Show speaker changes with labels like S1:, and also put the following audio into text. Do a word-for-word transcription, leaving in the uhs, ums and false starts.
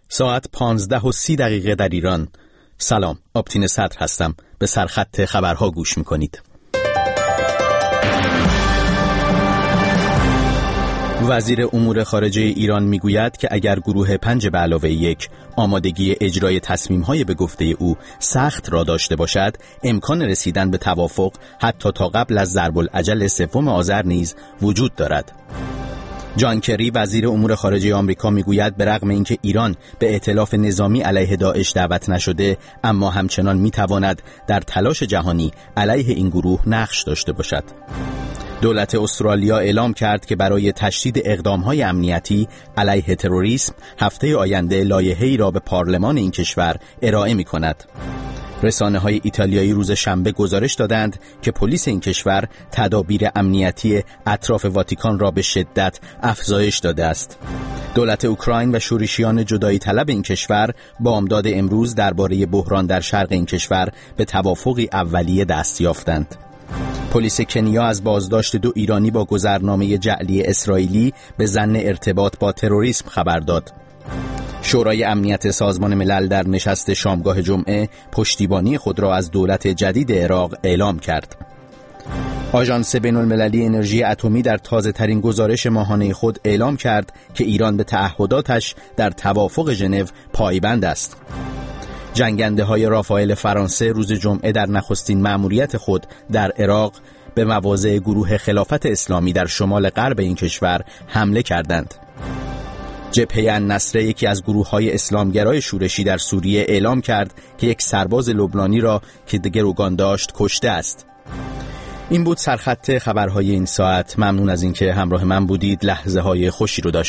S1: ساعت پانزده و سی دقیقه در ایران. سلام، آبتین صدر هستم. به سرخط خبرها گوش میکنید. وزیر امور خارجه ایران میگوید که اگر گروه پنج به علاوه یک آمادگی اجرای تصمیم‌های به گفته او سخت را داشته باشد، امکان رسیدن به توافق حتی تا قبل از ضرب الاجل سوم آذر نیز وجود دارد. جان کری وزیر امور خارجه آمریکا میگوید به رغم اینکه ایران به ائتلاف نظامی علیه داعش دعوت نشده، اما همچنان میتواند در تلاش جهانی علیه این گروه نقش داشته باشد. دولت استرالیا اعلام کرد که برای تشدید اقدام‌های امنیتی علیه تروریسم هفته آینده لایحه‌ای را به پارلمان این کشور ارائه می‌کند. رسانه‌های ایتالیایی روز شنبه گزارش دادند که پلیس این کشور تدابیر امنیتی اطراف واتیکان را به شدت افزایش داده است. دولت اوکراین و شورشیان جدایی طلب این کشور بامداد امروز درباره بحران در شرق این کشور به توافقی اولیه دست یافتند. پلیس کنیا از بازداشت دو ایرانی با گذرنامه جعلی اسرائیلی به ظن ارتباط با تروریسم خبر داد. شورای امنیت سازمان ملل در نشست شامگاه جمعه پشتیبانی خود را از دولت جدید عراق اعلام کرد. آژانس بین‌المللی انرژی اتمی در تازه‌ترین گزارش ماهانه خود اعلام کرد که ایران به تعهداتش در توافق ژنو پایبند است. جنگنده های رافائل فرانسه روز جمعه در نخستین مأموریت خود در عراق به مواضع گروه خلافت اسلامی در شمال غرب این کشور حمله کردند. جبهه النصره یکی از گروه‌های اسلامگرای شورشی در سوریه اعلام کرد که یک سرباز لبنانی را که گروگان داشت کشته است. این بود سرخط خبرهای این ساعت. ممنون از اینکه همراه من بودید. لحظه های خوشی رو داشتید.